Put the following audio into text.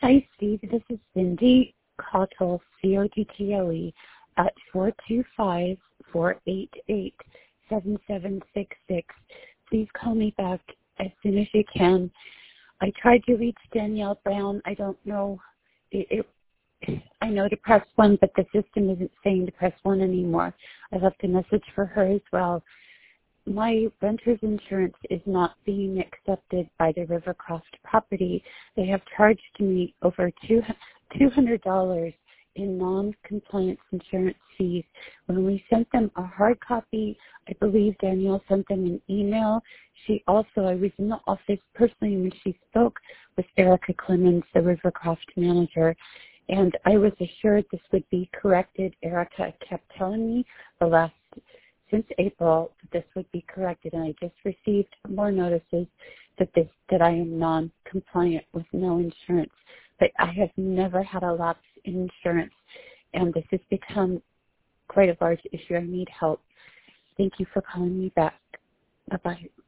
Hi, Steve. This is Cindy Cottle, C-O-T-T-L-E, at 425-488-7766. Please call me back as soon as you can. I tried to reach Danielle Brown. I don't know. I know to press 1, but the system isn't saying to press 1 anymore. I left a message for her as well. My renter's insurance is not being accepted by the Rivercroft property. They have charged me over $200 in non-compliance insurance fees. When we sent them a hard copy, I believe Danielle sent them an email. I was in the office personally when she spoke with Erica Clemens, the Rivercroft manager, and I was assured this would be corrected. Erica kept telling me since April that this would be corrected, and I just received more notices that I am non-compliant with no insurance. But I have never had a lapse in insurance, and this has become quite a large issue. I need help. Thank you for calling me back. Bye-bye.